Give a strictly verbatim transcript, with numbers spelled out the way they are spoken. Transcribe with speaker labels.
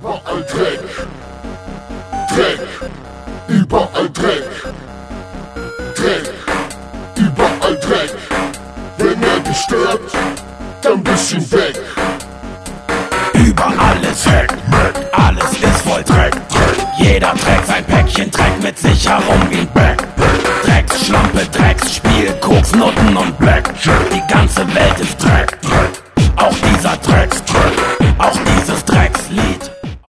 Speaker 1: Überall Dreck, Dreck, überall Dreck, Dreck, überall Dreck. Wenn er dich stört, dann bisschen weg.
Speaker 2: Überall ist Dreck, alles ist voll Dreck, Dreck. Jeder trägt sein Päckchen Dreck mit sich herum wie ein Back. Drecksschlampe, Drecksspiel, Koks, Nutten und Black. Die ganze Welt ist Dreck.